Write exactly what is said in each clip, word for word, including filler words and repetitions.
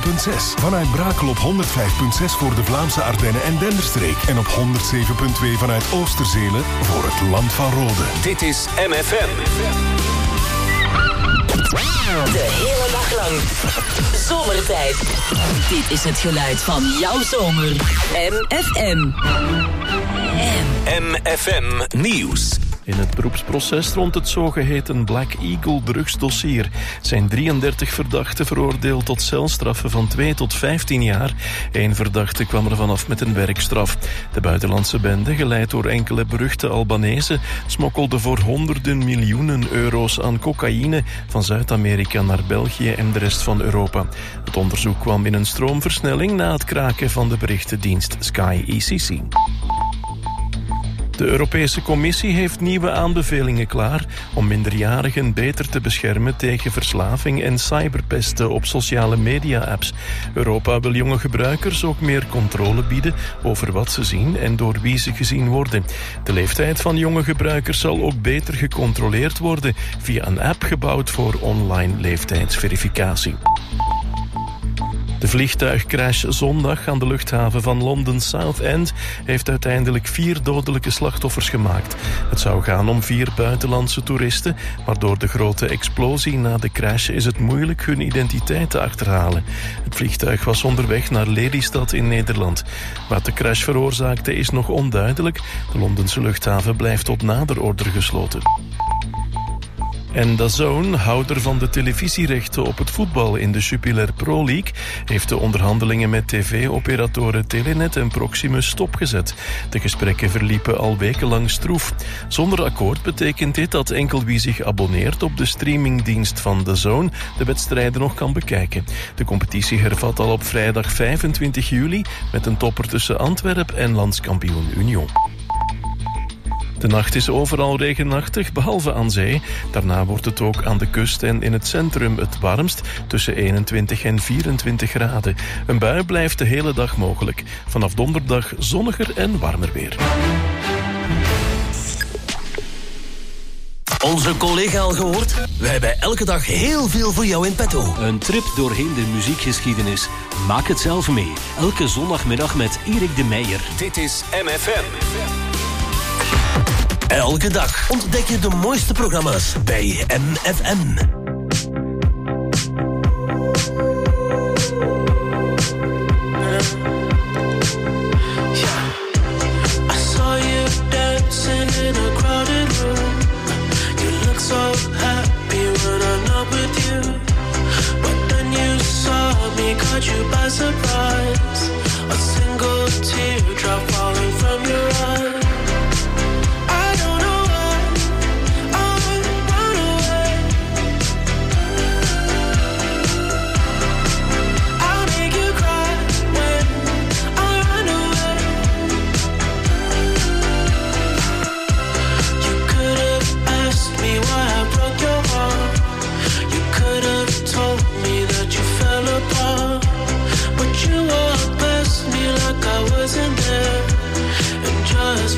punt zes. Vanuit Brakel op honderd vijf punt zes voor de Vlaamse Ardennen en Denderstreek. En op honderd zeven punt twee vanuit Oosterzelen voor het Land van Rode. Dit is M F M. De hele dag lang. Zomertijd. Dit is het geluid van jouw zomer. M F M. M F M Nieuws. In het beroepsproces rond het zogeheten Black Eagle drugsdossier zijn drieëndertig verdachten veroordeeld tot celstraffen van twee tot vijftien jaar. Eén verdachte kwam er vanaf met een werkstraf. De buitenlandse bende, geleid door enkele beruchte Albanezen, smokkelde voor honderden miljoenen euro's aan cocaïne van Zuid-Amerika naar België en de rest van Europa. Het onderzoek kwam in een stroomversnelling na het kraken van de berichtendienst Sky E C C. De Europese Commissie heeft nieuwe aanbevelingen klaar om minderjarigen beter te beschermen tegen verslaving en cyberpesten op sociale media-apps. Europa wil jonge gebruikers ook meer controle bieden over wat ze zien en door wie ze gezien worden. De leeftijd van jonge gebruikers zal ook beter gecontroleerd worden via een app gebouwd voor online leeftijdsverificatie. De vliegtuigcrash zondag aan de luchthaven van Londen Southend heeft uiteindelijk vier dodelijke slachtoffers gemaakt. Het zou gaan om vier buitenlandse toeristen, maar door de grote explosie na de crash is het moeilijk hun identiteit te achterhalen. Het vliegtuig was onderweg naar Lelystad in Nederland. Wat de crash veroorzaakte is nog onduidelijk. De Londense luchthaven blijft tot nader order gesloten. En D A Z N, houder van de televisierechten op het voetbal in de Jupiler Pro League, heeft de onderhandelingen met tv-operatoren Telenet en Proximus stopgezet. De gesprekken verliepen al wekenlang stroef. Zonder akkoord betekent dit dat enkel wie zich abonneert op de streamingdienst van D A Z N de wedstrijden nog kan bekijken. De competitie hervat al op vrijdag vijfentwintig juli met een topper tussen Antwerpen en landskampioen Union. De nacht is overal regenachtig, behalve aan zee. Daarna wordt het ook aan de kust en in het centrum het warmst, tussen eenentwintig en vierentwintig graden. Een bui blijft de hele dag mogelijk. Vanaf donderdag zonniger en warmer weer. Onze collega al gehoord? Wij hebben elke dag heel veel voor jou in petto. Een trip doorheen de muziekgeschiedenis. Maak het zelf mee. Elke zondagmiddag met Erik de Meijer. Dit is M F M. Elke dag ontdek je de mooiste programma's bij M F M. Caught you by surprise. A single teardrop falling from your eye. I don't know why I run away. I'll make you cry when I run away. You could have asked me why I broke your heart. You could have told me that you fell apart. But you walked past me like I wasn't there, and just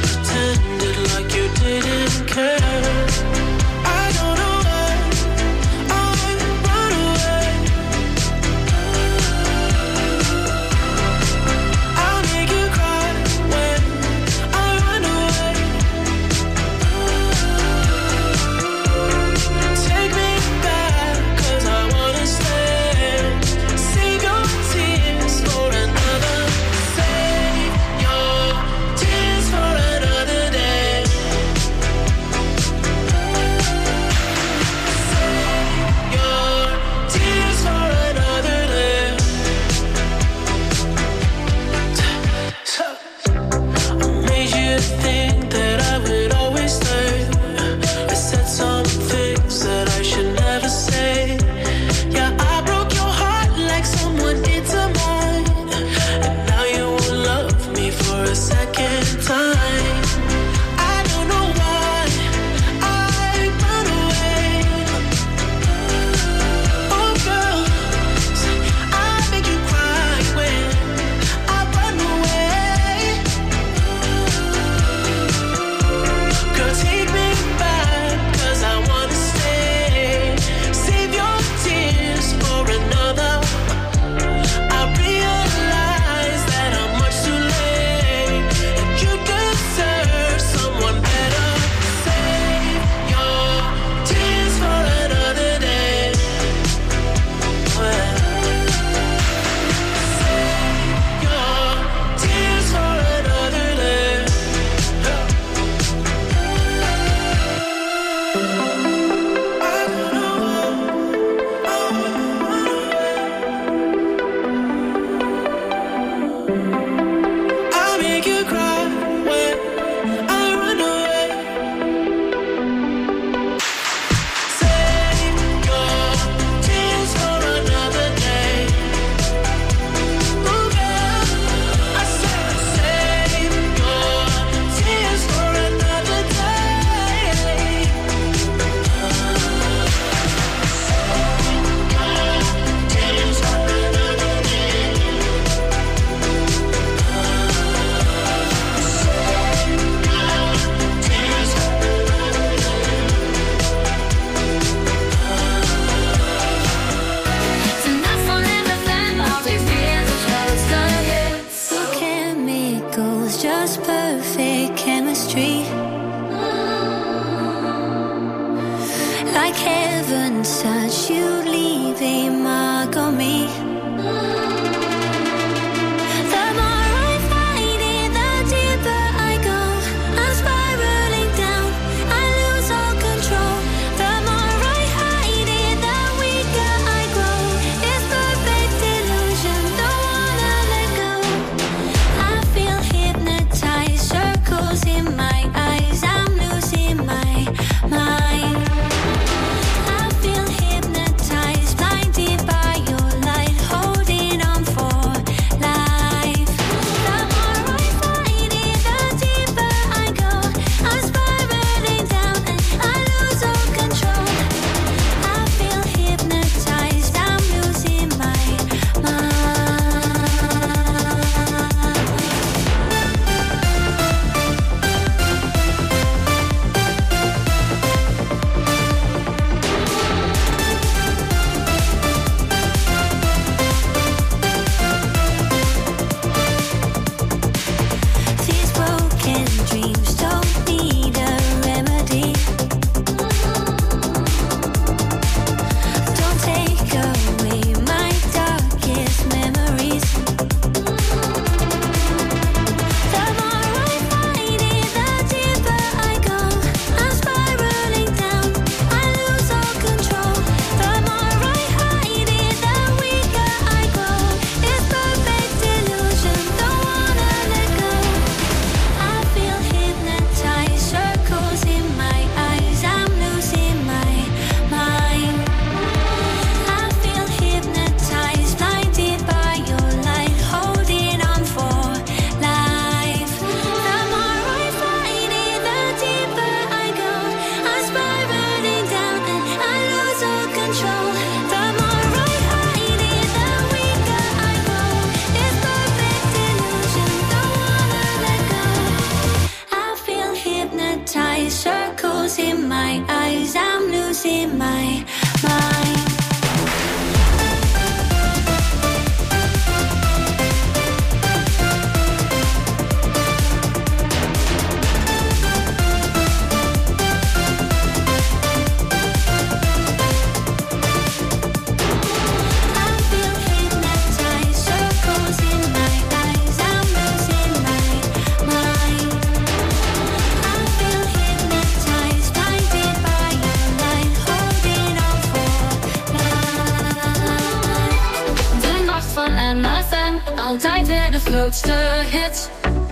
fun and my fan. Altijd de grootste hits.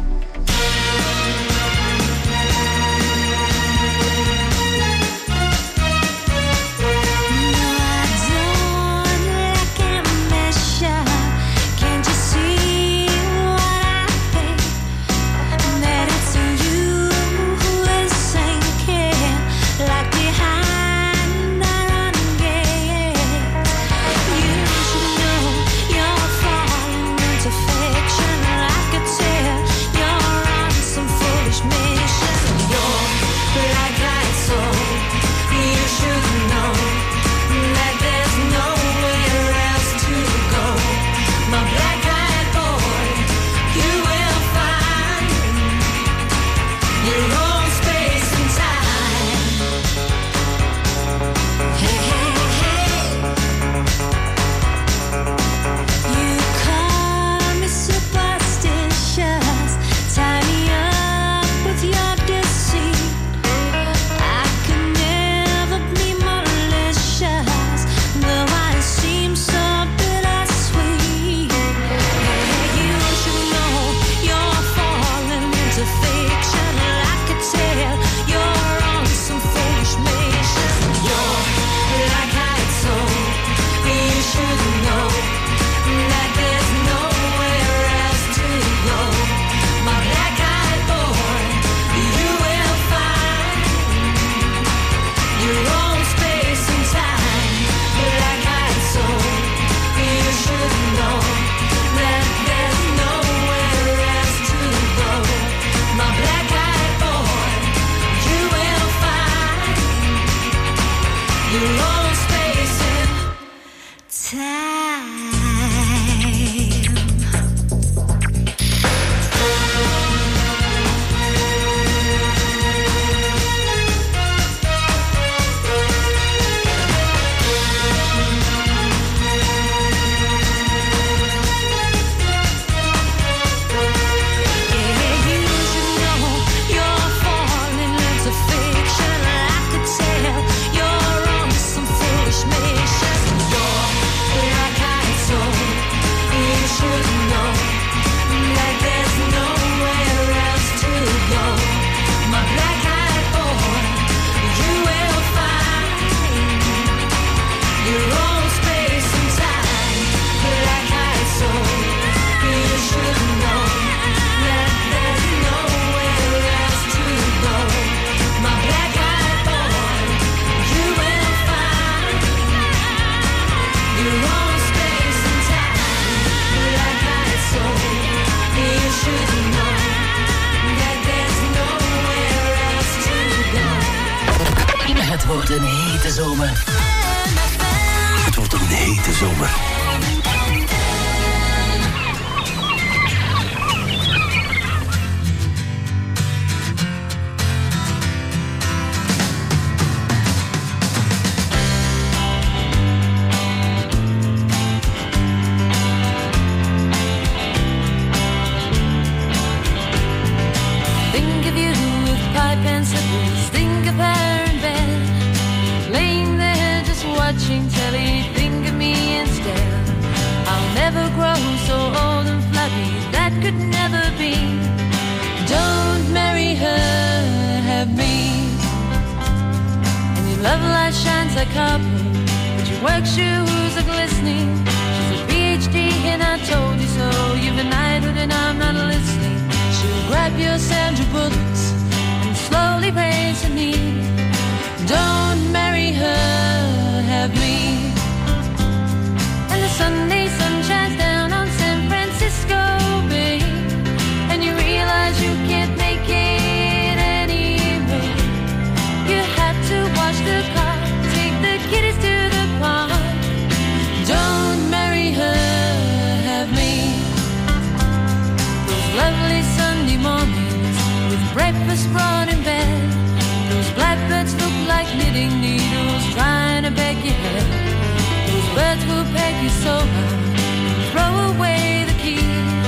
Breakfast brought in bed. Those blackbirds look like knitting needles trying to beg your head. Those birds will peg you so hard, throw away the key.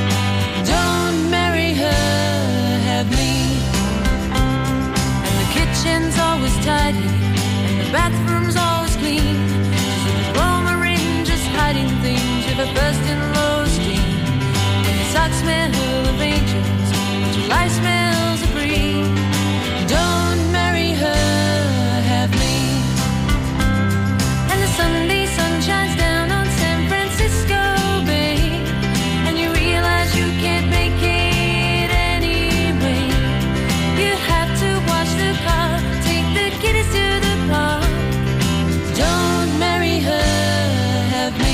Don't marry her, have me. And the kitchen's always tidy, and the bathroom's always clean. She's a diploma ring, just hiding things with a first in law. life smells of breeze. Don't marry her, have me. And the Sunday sun shines down on San Francisco Bay, and you realize you can't make it anyway. You have to wash the car, take the kiddies to the park. Don't marry her, have me.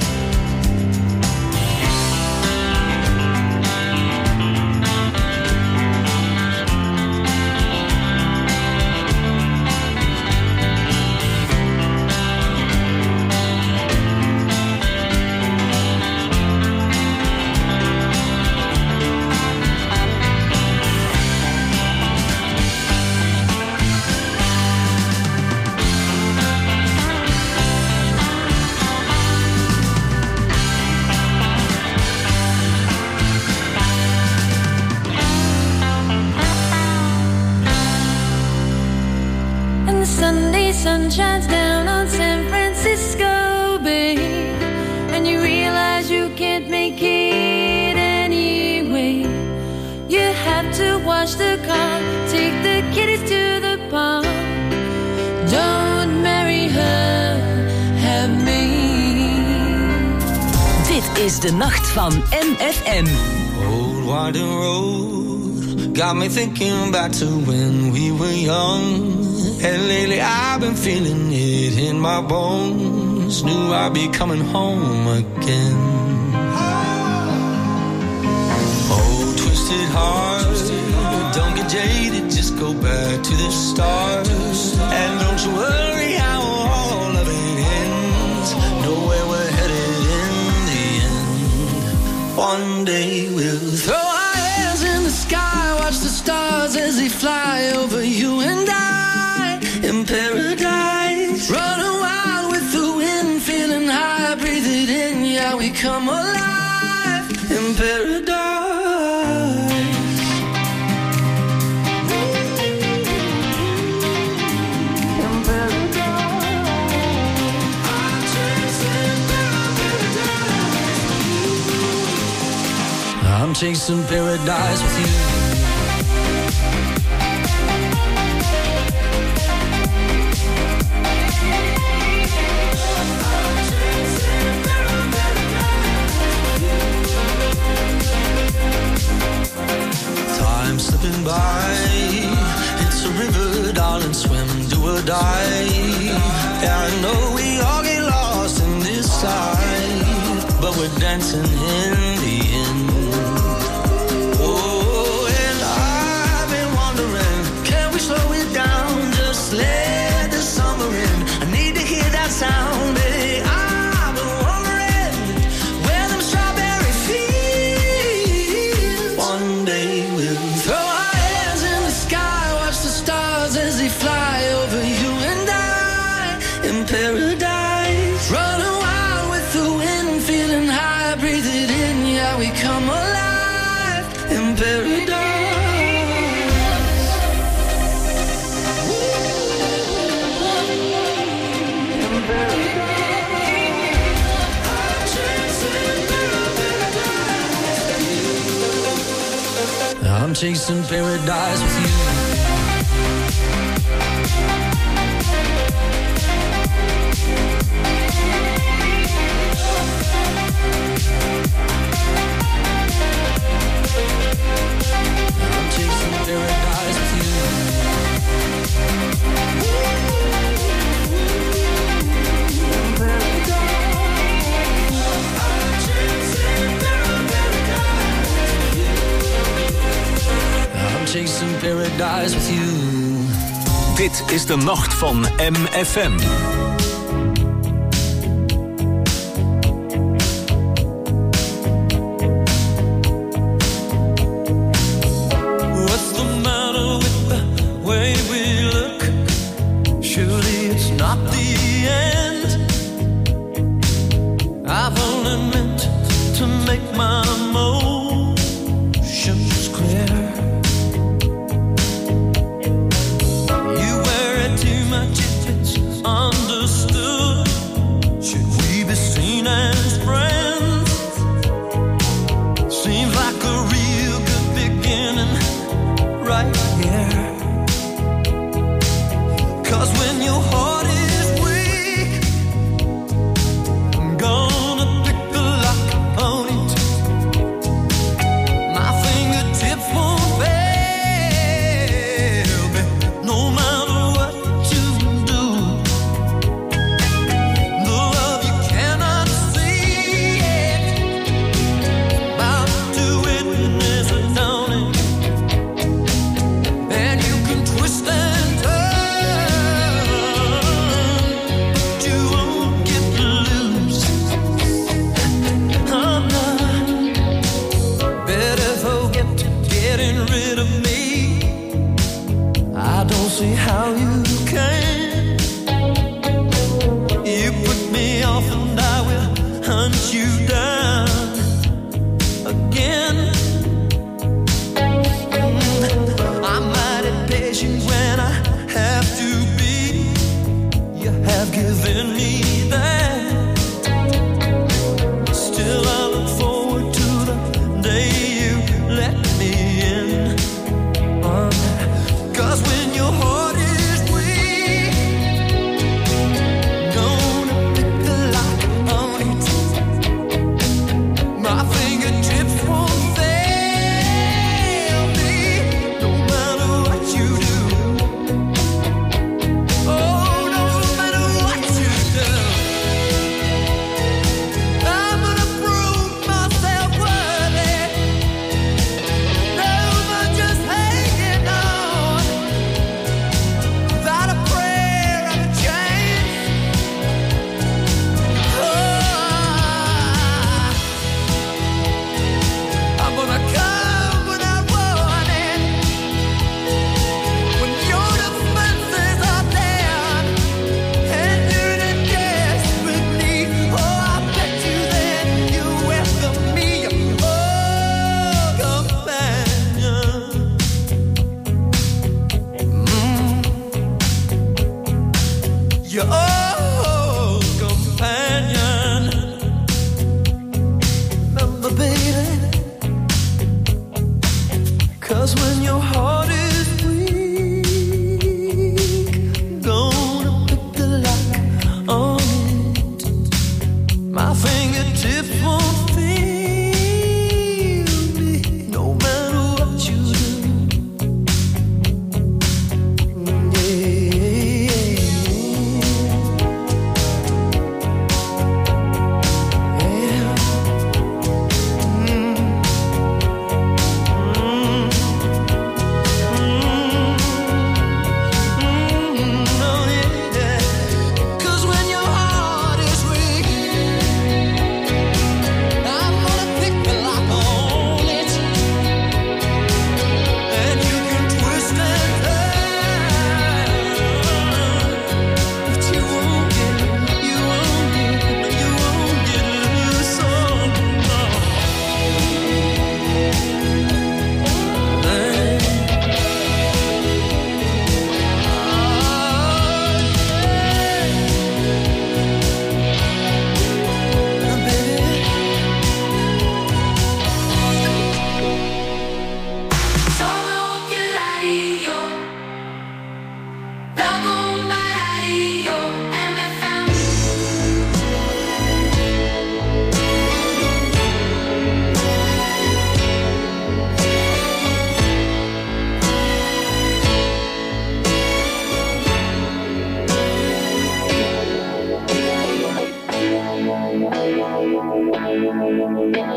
Sunday sun shines down on San Francisco Bay, and you realize you can't make it anyway. You have to wash the car, take the kiddies to the park. Don't marry her, have me. Dit is de nacht van M F M. Old winding road got me thinking back to when we were young. And lately I've been feeling it in my bones. Knew I'd be coming home again. Oh, twisted heart, don't get jaded, just go back to the start. And don't you worry how all of it ends. Know where we're headed in the end. One day we'll throw our hands in the sky, watch the stars as they fly over you and I. In paradise, running wild with the wind, feeling high, breathe it in, yeah, we come alive in paradise. In paradise, I'm chasing paradise. I'm chasing paradise with you. Slipping by, it's a river, darling, swim, do or die. Yeah, I know we all get lost in this life, but we're dancing in the end. Oh, and I've been wondering, can we slow it down, just let the summer in. I need to hear that sound, baby. I've been wondering where them strawberry fields. One day we'll throw our hands in the sky, watch the stars as they fly over you and I in paradise. Running wild with the wind, feeling high, breathe it in, yeah, we come alive in paradise. In paradise. I'm chasing paradise with you. I'm chasing paradise with you. I'm chasing paradise with you. Dit is de nacht van M F M. What's the matter with the way we look? Surely it's not the end. I've only meant to make my emotions clear. You worry too much if it's understood. Should we be seen as friends? Seems like a real good beginning.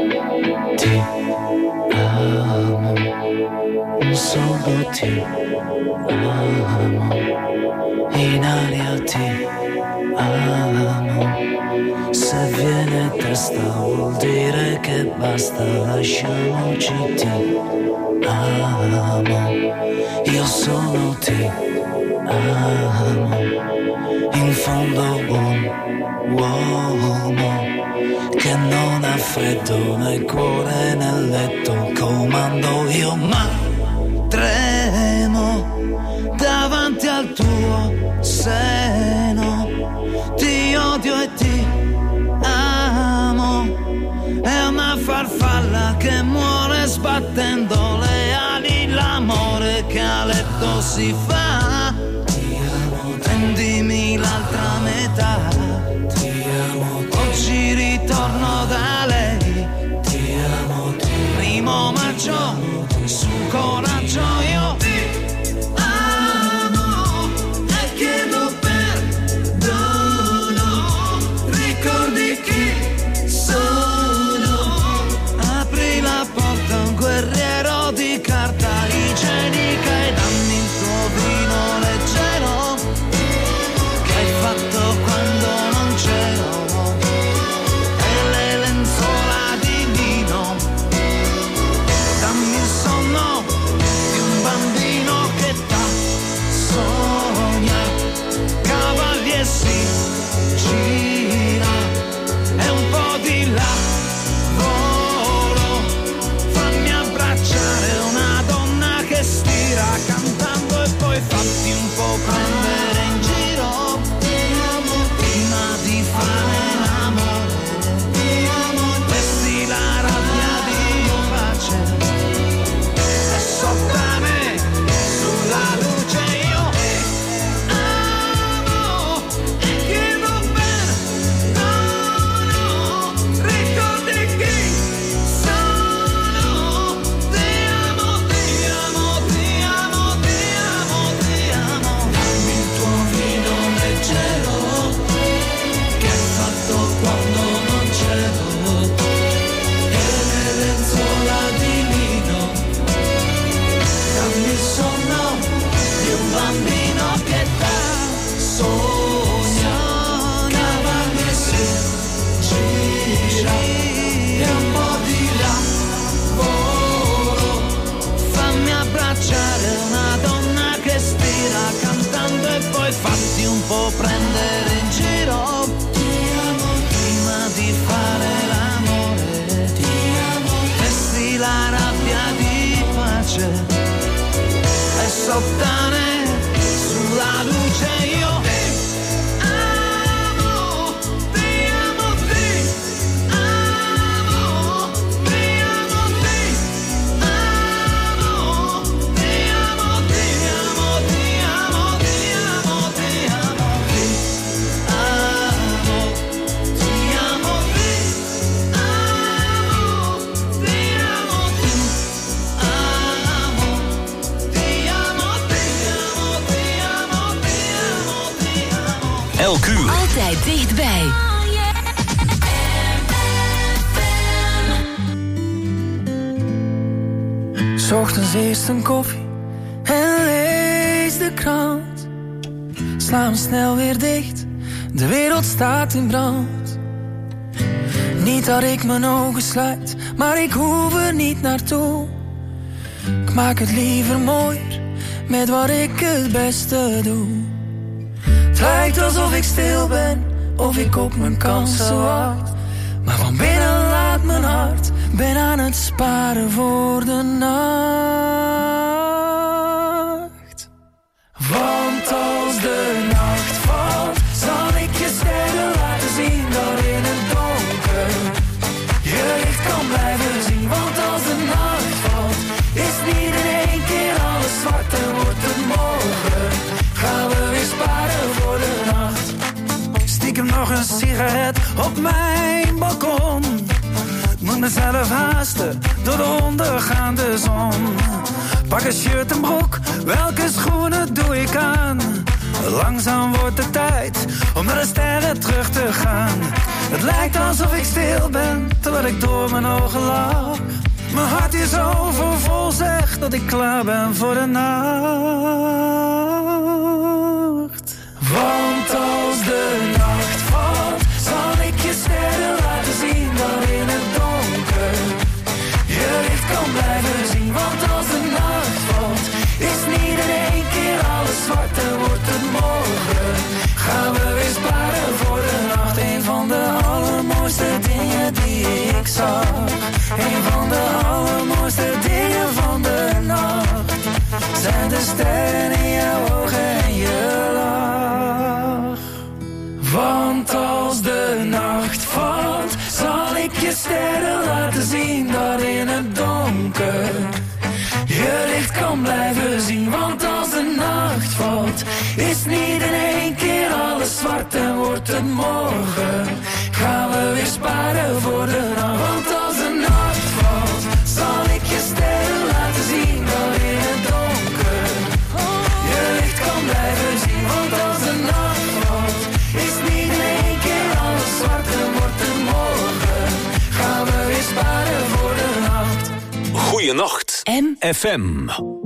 ti amo, solo ti amo, in aria ti amo. Se viene testa vuol dire che basta, lasciamoci, ti amo, io sono ti amo, in fondo un uomo che non ha freddo nel cuore nel letto, comando io ma tremo davanti al tuo seno, ti odio e ti amo, è una farfalla che muore sbattendo le ali, l'amore che a letto si fa, ti amo, prendimi l'altra metà, ti amo, oggi ritorno da lei, ti amo, ti primo maggio, su coraggio io ti amo e chiedo perdono, ricordi chi sono, apri la porta a un guerriero di carta igienica e dammi il tuo vino leggero che hai fatto quando non c'ero, e le lenzuola di lino, dammi il sonno di un bambino che t'ha sogna, cavalli e si gira e un po' di là volo, fammi abbracciare una donna che stira cantando e poi fatti un po' prendere in giro prima di fare l'amore, vesti la rabbia di pace e sotto a me sulla luce io amo e chiedo perdono, ricordi chi sono, ti amo, ti amo, ti amo, ti amo, ti amo, dammi il tuo vino leggero che hai fatto quando non c'ero, e le lenzuola di lino, dammi il sonno di un bambino che t'ha sogna, cavalli e si gira e un po' di là volo, fammi abbracciare una donna che stira cantando e poi fatti un po' prendere in giro, ti amo, prima di fare l'amore, ti amo, vesti la rabbia di pace e sottane sulla luce io ti amo, ti amo, ti amo, ti amo, ti amo, ti amo, ti amo, ti amo, ti amo, ti amo, ti amo, ti amo, ti amo, ti amo, ti amo, ti amo, ti amo, ti amo, ti amo, ti amo. Elk uur. Altijd dichtbij. S ochtends eerst een koffie en lees de krant. Sla hem snel weer dicht, de wereld staat in brand. Niet dat ik mijn ogen sluit, maar ik hoef er niet naartoe. Ik maak het liever mooier met wat ik het beste doe. Het lijkt alsof ik stil ben, of ik op mijn kansen wacht. Maar van binnen laat mijn hart, ben aan het sparen voor de nacht. Want als de nacht valt, zal ik je sterren laten zien dat in het donker je licht kan blijven zien. Want als de nacht valt, is niet in één keer alles zwart en wordt het morgen. Gaan we weer sparen voor de nacht. Stiekem nog een sigaret op mijn balkon. Moet mezelf haasten door de ondergaande zon. Pak een shirt en broek, welke schoenen doe ik aan? Langzaam wordt het tijd om naar de sterren terug te gaan. Het lijkt alsof ik stil ben, terwijl ik door mijn ogen lach. Mijn hart is overvol, zegt dat ik klaar ben voor de nacht. Want als de nacht valt, zal ik je sterren laten zien dan in het donker. Je licht kan blijven zien, want als de nacht valt, is niet in één keer alles zwart en wordt het morgen. Gaan we weer sparen voor de nacht. Een van de allermooiste dingen die ik zag. Een van de allermooiste dingen van de nacht zijn de sterren in jouw ogen en je lach. Want als de nacht valt, zal ik je sterren laten zien dat in het donker je licht kan blijven zien. Want als de nacht valt, is niet in één keer alles zwart en wordt het morgen. Gaan we weer sparen voor de nacht. Want als de nacht valt, zal ik je sterren laten zien dat in het donker je licht kan blijven zien. Want als de nacht valt, is niet in één keer alles zwart en wordt het morgen. Gaan we weer sparen voor de nacht. Goeienacht. M F M.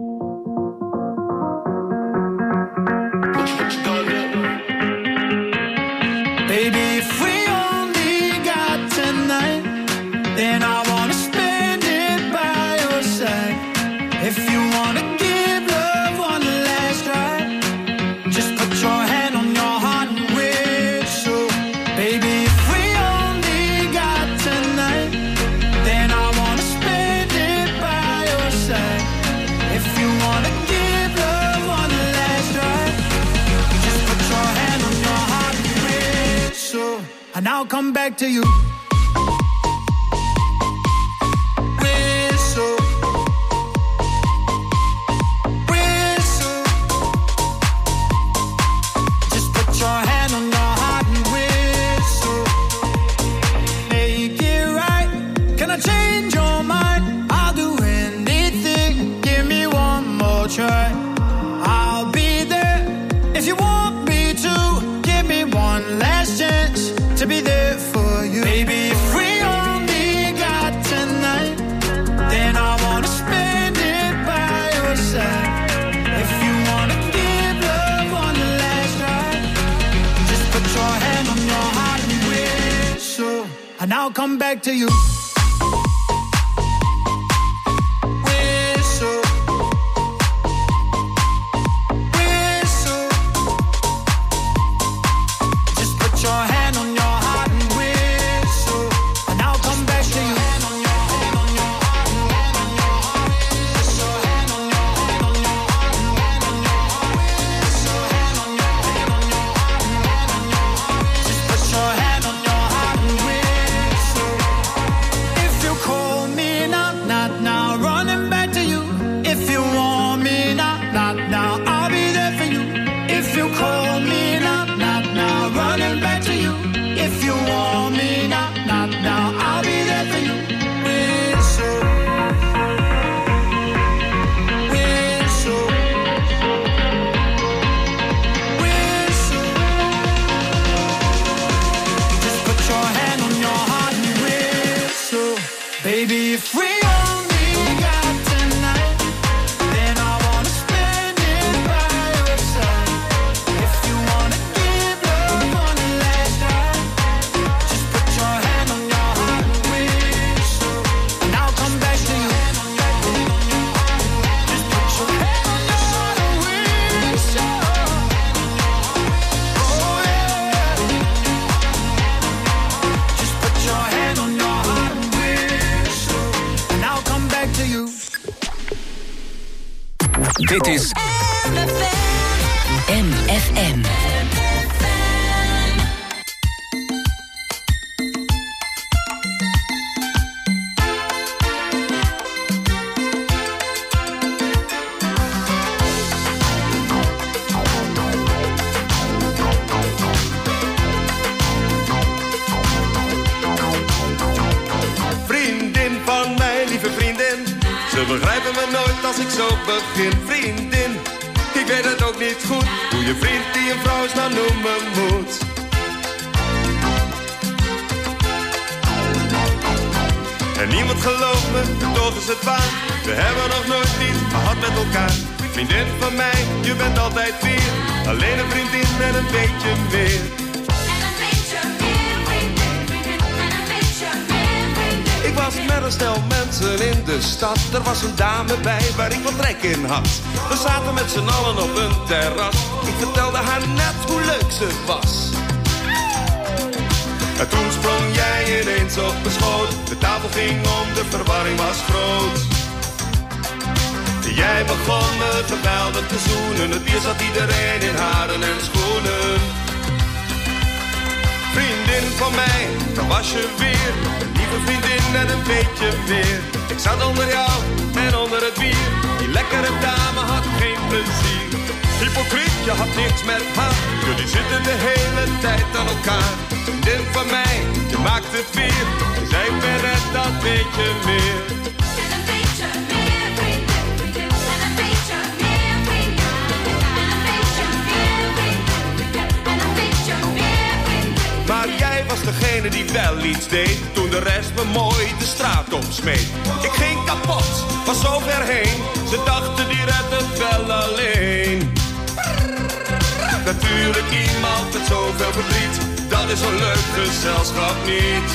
Baby, if we only got tonight, then I wanna spend it by your side. If you wanna give love one last try, just put your hand on your heart and whistle. Baby, if we only got tonight, then I wanna spend it by your side. If you wanna give love one last try, just put your hand on your heart and whistle, and I'll come back to you. Whistle, whistle, just put your hand on your heart and whistle. Make it right. Can I change your mind? I'll do anything. Give me one more try. I'll be there if you want me to. Give me one last chance to be there for you. Baby, if we only got tonight, then I wanna spend it by your side. If you wanna give love one last try, just put your hand on your heart and whistle, and I'll come back to you. Whistle, whistle, just put your hand on your heart and whistle, and I'll come back to you. Just put your hand on your heart and whistle. If you call me now, not now, running back to you. If you want me now, not now, I'll be there for you. If you call me now, not now, running back to you. If you want me now, not now, I'll be there for you. Whistle, whistle, whistle. Just put your hand on your heart and whistle. Baby, if we only got tonight, then I wanna spend it by your side. If you wanna give love one last try, just put your hand on your heart and whistle, and I'll come back to you. Just put your hand on your heart and whistle. Oh yeah. Just put your hand on your heart and whistle, and I'll come back to you. Dit is M F M. Vriendin van mij, lieve vriendin, ze begrijpen me nooit als ik zo begin. Vriendin, ik weet het ook niet goed, hoe je vriend die een vrouw nou noemen moet. En niemand gelooft me, toch is het waar. We hebben nog nooit iets gehad met elkaar. Vriendin van mij, je bent altijd weer. Alleen een vriendin en een beetje meer. Ik was met een stel mensen in de stad. Er was een dame bij waar ik wat trek in had. We zaten met z'n allen op een terras. Ik vertelde haar net hoe leuk ze was. En toen sprong jij ineens op mijn schoot. De tafel ging om, de verwarring was groot. Jij begon me geweldig te zoenen. Het bier zat iedereen in haren en schoenen. Vriendin van mij, daar was je weer. Een lieve vriendin en een beetje meer. Ik zat onder jou en onder het bier. Die lekkere dame had geen plezier. Hypocriet, je had niks met haar. Jullie zitten de hele tijd aan elkaar. Vriendin van mij, je maakt het weer. Dus ik ben net dat beetje meer. En een beetje meer vriendin, vriendin. En een beetje meer vriendin. En een beetje meer vriendin. En een beetje meer vriendin. Maar jij was degene die wel iets deed. Toen de rest me mooi de straat opsmeet. Ik ging kapot, was zo ver heen. Ze dachten die redt het wel alleen. Natuurlijk iemand met zoveel verdriet. Dat is een leuk gezelschap niet.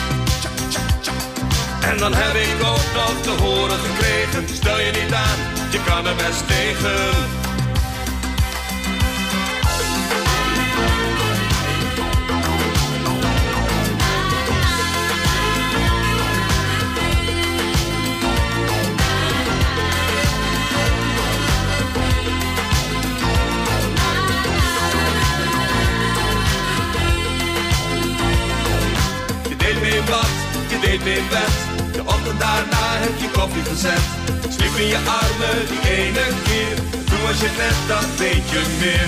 En dan heb ik ook nog te horen gekregen. Stel je niet aan, je kan er best tegen. Je deed me in bed, de ochtend daarna heb je koffie gezet. Sliep in je armen die ene keer, toen was je net dat beetje meer.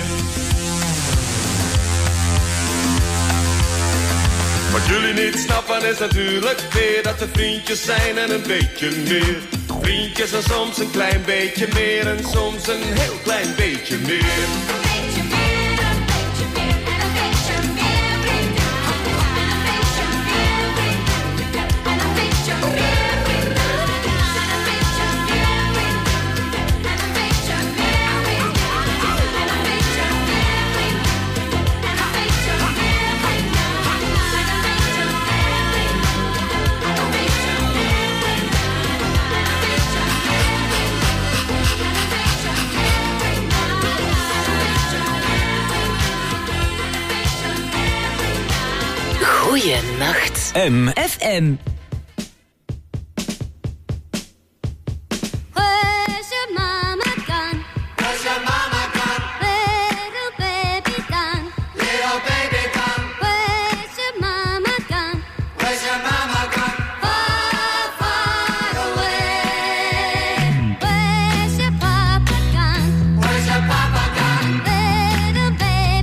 Wat jullie niet snappen is natuurlijk weer dat we vriendjes zijn en een beetje meer. Vriendjes en soms een klein beetje meer en soms een heel klein beetje meer. Goeienacht. M. F M.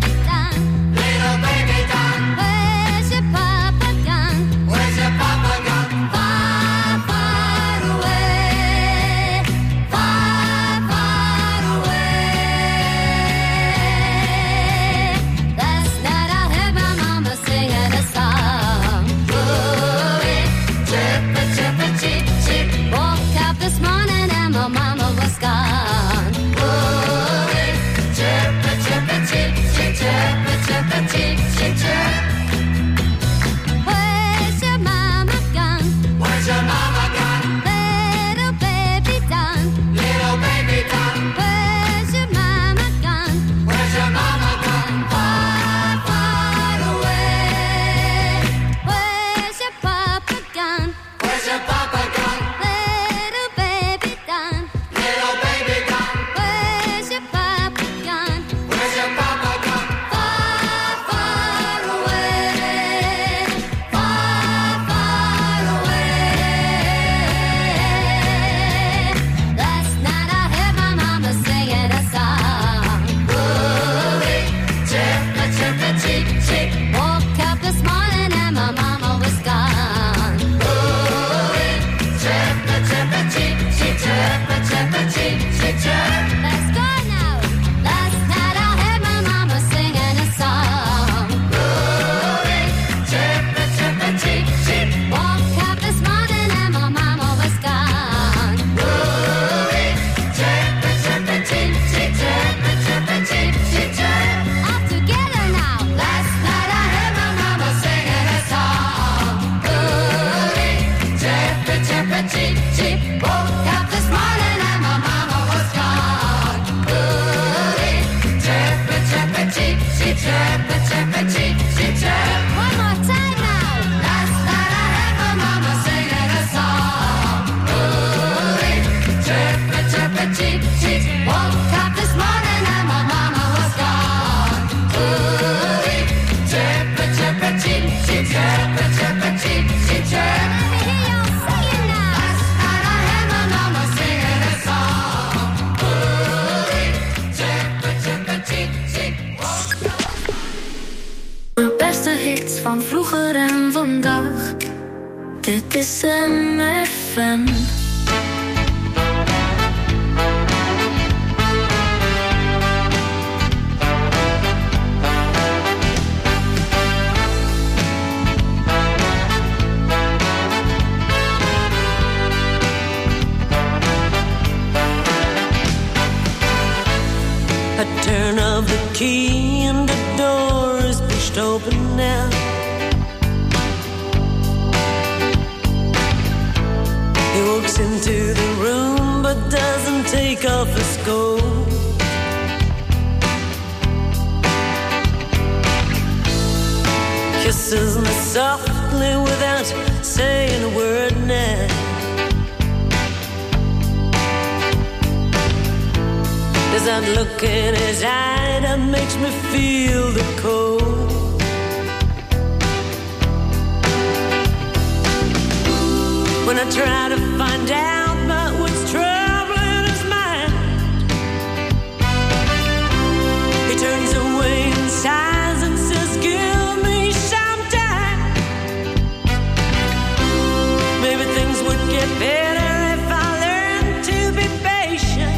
Papa gone? cheep. Woke up this morning and my mama was gone. Ooh-wee. Chirp, chirp, cheep, cheep, chirp, chirp, cheep, cheep, chirp. Last night I heard my mama singing a song. Ooh-wee. Chirp, chirp, cheep, cheep. De beste hits van vroeger en vandaag. Dit is M F M. A turn of the key and the door is pushed open now. He walks into the room but doesn't take off his coat. Kisses me softly without saying a word now. There's that look in his eye that makes me feel the cold. When I try to find out about what's troubling his mind, he turns away and sighs and says, give me some time. Maybe things would get better if I learned to be patient.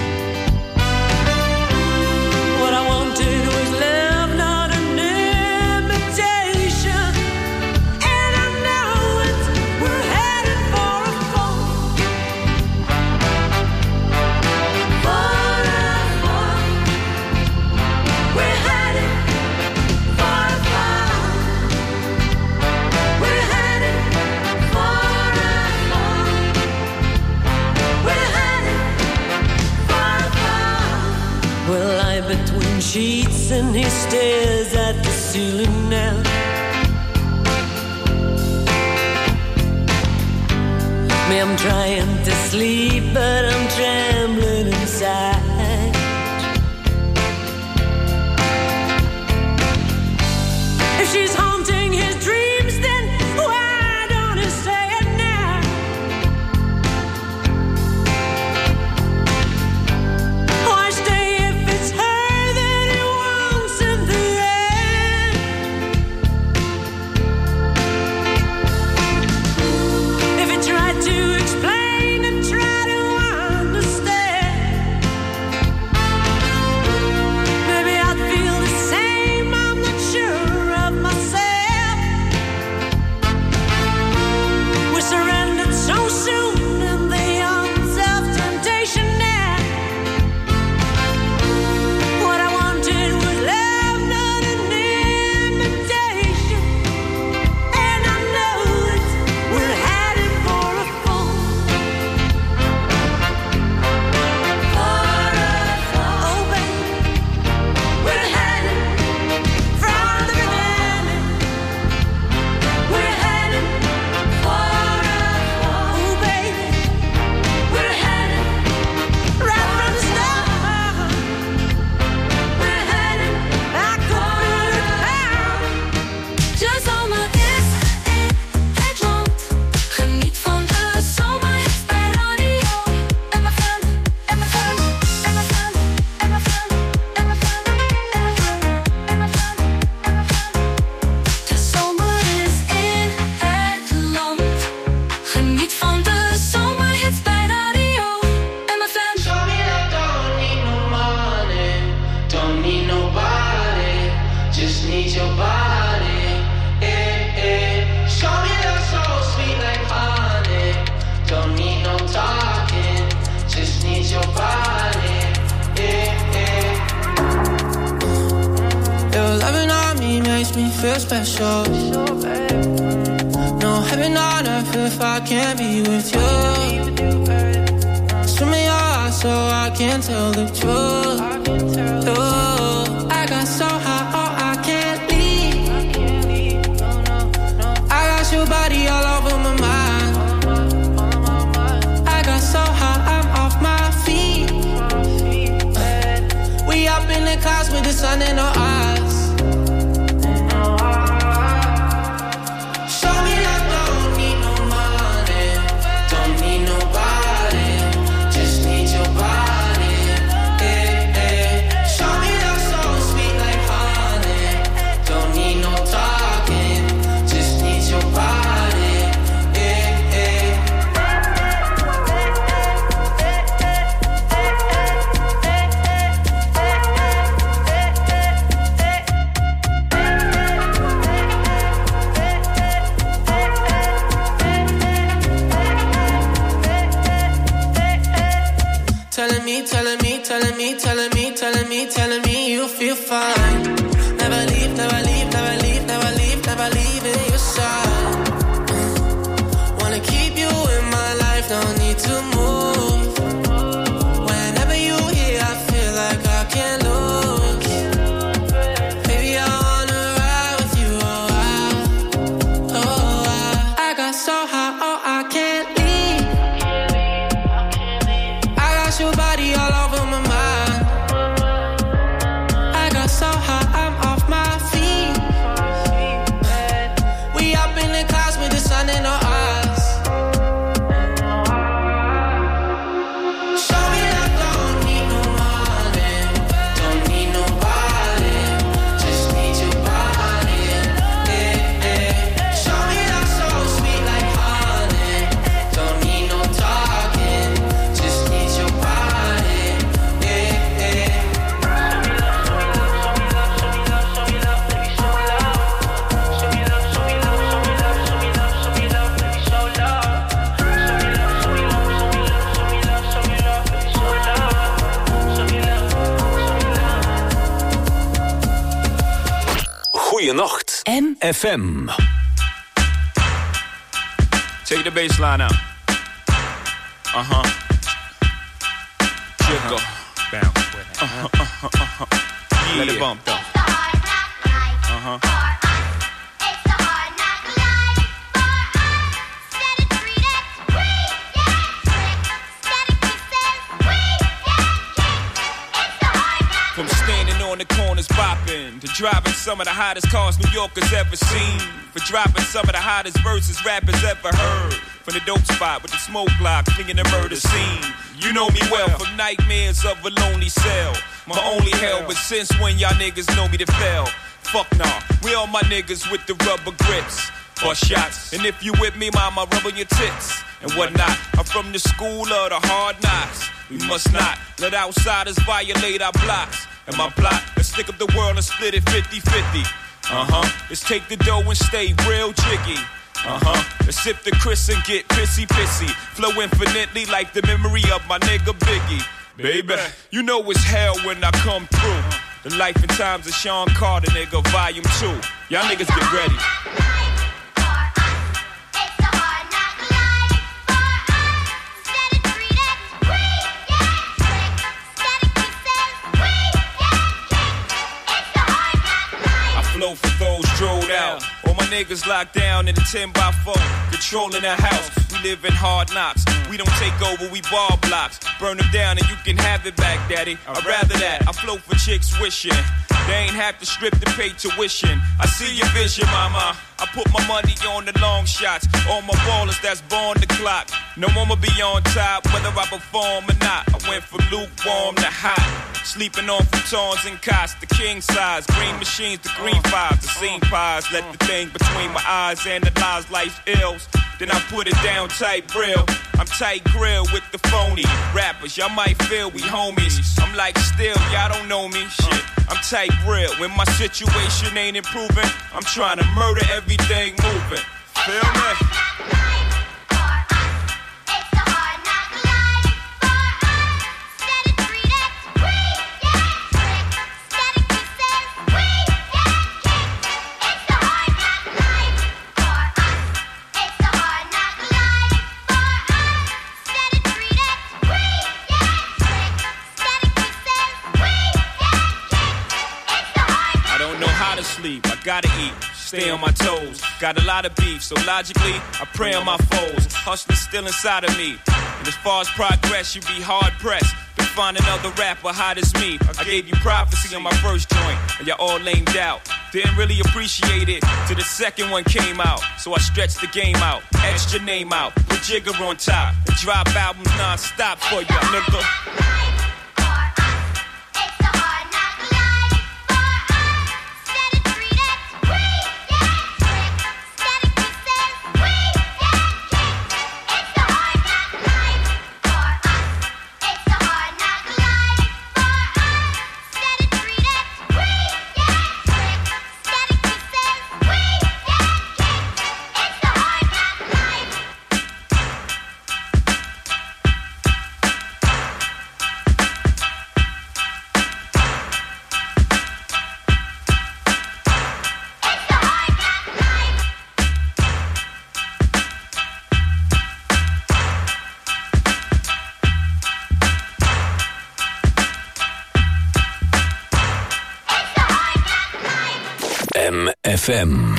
What I wanted was love, not an imitation. And I know it, we're headed for a fall. For a fall. We're headed for a fall. We're headed for a fall. We're headed for a fall. We'll lie between sheets and he stares at the ceiling now. Me, I'm trying to sleep, but I'm trembling inside. If she's haunting his dreams, then why don't he say it now? Why stay if it's her that he wants in the end? If he tried to explain and try to understand, maybe I'd feel the same. I'm not sure of myself. We surrendered so soon in the arms of temptation now. What I wanted was love, not an imitation. And I know it, we're headed for a fall. For a fall. Oh, baby, we're headed from the beginning. We're headed for a fall. Oh, baby, we're headed right from the start. We're headed back over the town. De zomer is in het land. Geniet van de zomerhits bij radio. En mijn fan, en mijn fan, en mijn fan, en mijn fan, en mijn fan, en mijn fan, en mijn fan, en mijn fan. De zomer is in het land. Geniet van de zomerhits bij radio. En mijn fan. Show me that don't need no money, don't need nobody, just need your body. Eh, eh. Show me that so sweet like honey, don't need no talking, just need your body. Eh, eh. Your loving on me makes me feel special. No heaven on earth if I can't be with you. Swim in your eyes so I can tell the truth. Ooh, I got so high, oh, I can't leave. I got your body all over my mind. I got so high, I'm off my feet. with the sun in her eyes. Show me love, don't need no money, don't need nobody, just need your body. Eh, eh. Show me love so sweet like honey, don't need no talking, just need your body. Eh, eh. Telling me, telling me, telling me, telling me, telling me, telling me you feel fine. Never leave, never leave, never leave, never leave, never leave in your side. Wanna keep you in my life, don't need to move. Whenever you here, I feel like I can't lose. Baby, I wanna ride with you, oh I, oh I. I got so high, oh I can't leave. I got your body all over my mind. I got so high, I'm off my feet. We up in the clouds with the sun in our eyes. Show me love, don't need no money, don't need nobody, just need your body. Eh, eh. Show me love so sweet like honey, don't need no talking, just need your body. Eh, eh. Goeienacht. M. F M. Take the bass line out. Uh-huh. Jiggle. Bounce with it. Uh-huh, uh-huh, uh-huh. Let it bump though. Uh-huh. From standing on the corners bopping to driving some of the hottest cars New Yorkers ever seen, for dropping some of the hottest verses rappers ever heard, from the dope spot with the smoke block flinging the murder scene. You know me well from nightmares of a lonely cell, my only hell. But since when y'all niggas know me to fail? Fuck nah, we all my niggas with the rubber grips. Bust shots, and if you with me, mama, rub on your tits and whatnot. I'm from the school of the hard knocks. We must not let outsiders violate our blocks. And my plot, let's stick up the world and split it fifty-fifty. Uh-huh, let's take the dough and stay real jiggy. Uh-huh, let's sip the Chris and get pissy-pissy. Flow infinitely like the memory of my nigga Biggie. Baby, you know it's hell when I come through. The life and times of Sean Carter, nigga, volume two. Y'all niggas get ready. Flow for those drilled out. All my niggas locked down in a ten by four, controlling the house. We live in hard knocks. We don't take over, we ball blocks. Burn them down and you can have it back, daddy. I'd rather that. I flow for chicks wishing they ain't have to strip to pay tuition. I see your vision, mama. I put my money on the long shots. All my ballers that's born the clock. No one be on top, whether I perform or not. I went from lukewarm to hot. Sleeping on futons and cots, the king size. Green machines, the green fives, the scene pies. Let the thing between my eyes analyze life's ills. Then I put it down tight grill. I'm tight grill with the phony rappers. Y'all might feel we homies. I'm like still, y'all don't know me. Shit, I'm tight grill. When my situation ain't improving, I'm trying to murder everything moving. Feel me? Sleep, I gotta eat, stay on my toes. Got a lot of beef, so logically, I pray on my foes. Hustling still inside of me. And as far as progress, you be hard pressed to find another rapper hot as me. I gave you prophecy on my first joint, and y'all all lamed out. Didn't really appreciate it till the second one came out. So I stretched the game out, etched your name out, put Jigger on top, and drop albums non-stop for you, nigga. M F M.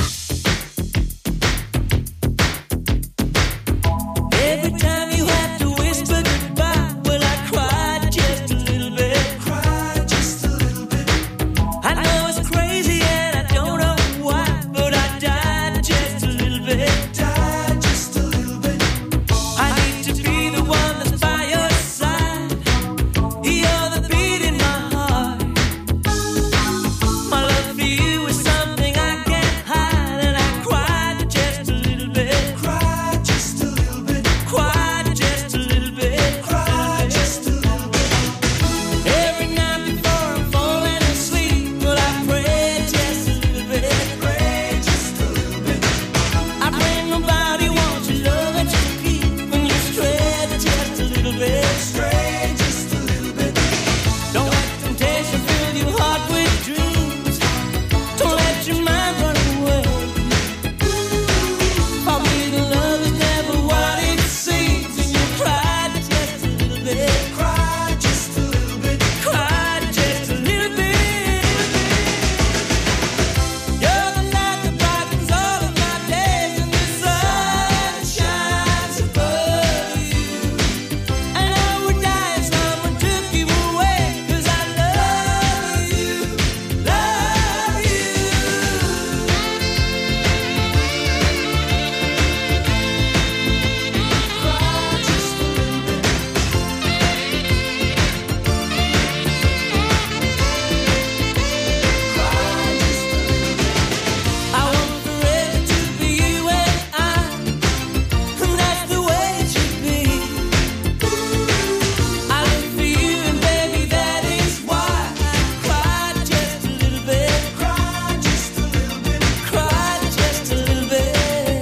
Every time you have to whisper goodbye, well, I cried just a little bit. Cried just a little bit. I know it's crazy and I don't know why, but I died just a little bit. Died just a little bit. I need to be the one that's by your side. You're the beat in my heart. My love for you is something I can't hide, and I cried just a little bit. Cried just a little bit. Cried just a little bit. Cried just a little bit. Every night before I'm falling asleep, well, I pray just a little bit. Pray just a little bit. I pray nobody wants your love that you keep when you stray just a little bit. Stray just a little bit. Don't let temptation fill your heart with dreams. Don't let your mind run away. For me, the love is never what it seems. And you cried just a little bit. Cried just a little bit. Cried just a little bit. You're the light that brightens all of my days, and the sun shines above you. And I would die if someone took you away, 'cause I love you, love you. Cry just a little bit. Cry just a little bit. I want forever to be you and I, and that's the way it should be. I live for you, and baby, that is why I cried just a little bit. Cried just a little bit. Cried just a little bit.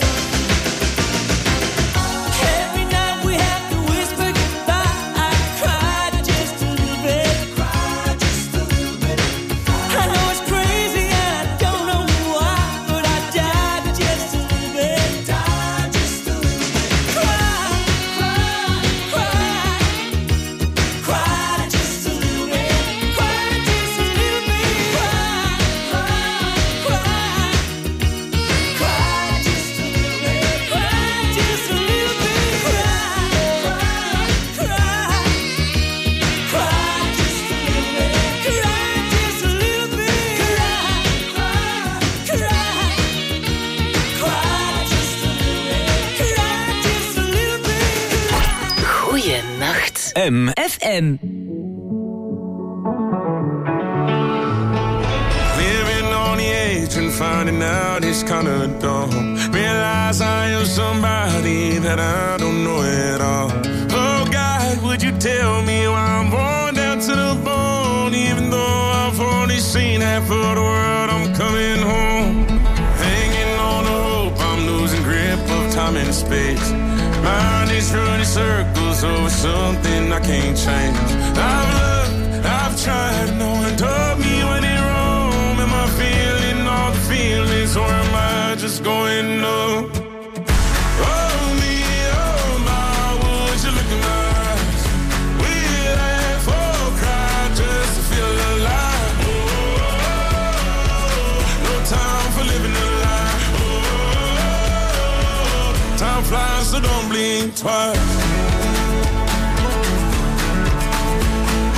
Every night we have to whisper goodbye. I cried just a little bit. Cried just a little bit. I know it's crazy and I don't know why, but I died just a little bit. Died just a little bit. Cry, cry, cry. Cried just a little bit. Cried just a little bit. Cry, cry, cry. Cried just a little bit. Cried just a little bit. Cry, cry, cry. Cried just a little bit. Cried just a little bit. Cry, cry, cry. Cried just a little bit. Cried just a little bit. Goeienacht. M. F M. Living on the edge and finding out it's kinda dumb. Realize I am somebody that I don't know at all. Oh God, would you tell me why I'm born down to the bone? Even though I've only seen half of the world, I'm coming home. Hanging on the hope, I'm losing grip of time and space. Mind is running circles over something I can't change. I've looked, I've tried, no one told me when it wrong. Am I feeling all the feelings, or am I just going numb? Oh me, oh my, would you look in my eyes? We laugh or cry just to feel alive. Oh, no time for living a lie. Oh, time flies, so don't blink twice.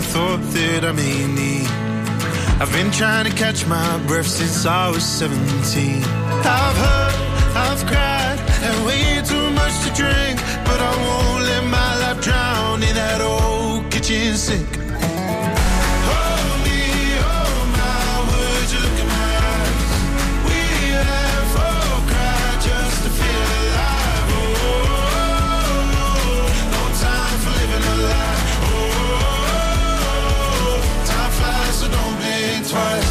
thought that I may need. I've been trying to catch my breath since I was seventeen. I've hurt, I've cried, and way too much to drink, but I won't let my life drown in that old kitchen sink. Hold me, oh my, would you look in my eyes? We laugh or cry just to feel alive. Oh, no time for living a lie. Oh, time flies, so don't blink twice.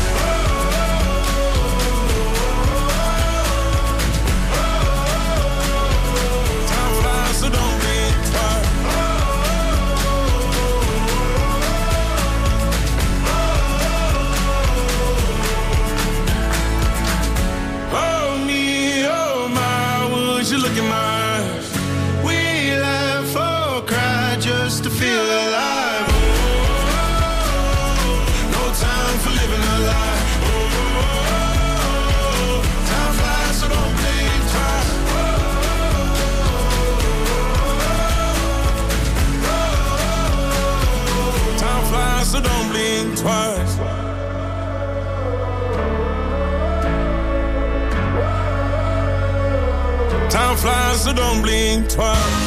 Look in my eyes. We laugh or cry just to feel alive. Oh, no time for living a lie. Oh, time flies, so don't blink twice. Oh, time flies, so don't blink twice. Time flies, so don't blink twice.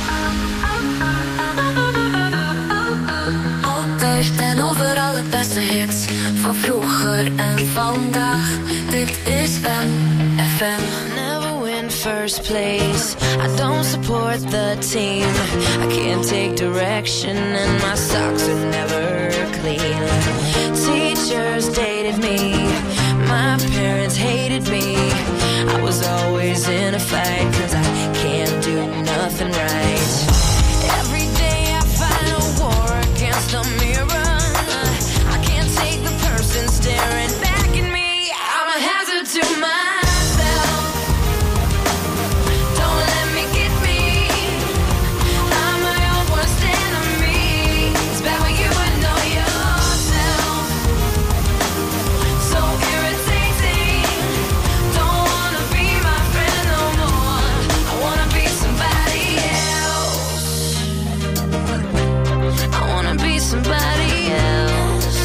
Altijd en overal het beste hits van vroeger en vandaag. Dit is M F M. Never win first place. I don't support the team. I can't take direction and my socks are never clean. Teachers dated me. My parents hated me. I was always in a fight, cause I can't do nothing right. Every day I fight a war against the mirror. I can't take the person staring back at me. I'm a hazard to myself. Don't let me get me. I'm my own worst enemy. It's bad when you would know yourself. So irritating. Don't wanna be my friend no more. I wanna be somebody else. I wanna be somebody else.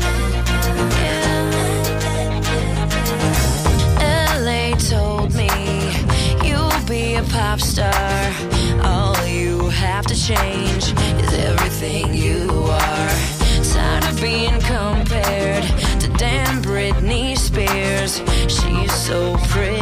Yeah. L A told me you'll be a pop star. All you have to change is everything you are. Tired of being compared to damn Britney Spears. She's so pretty.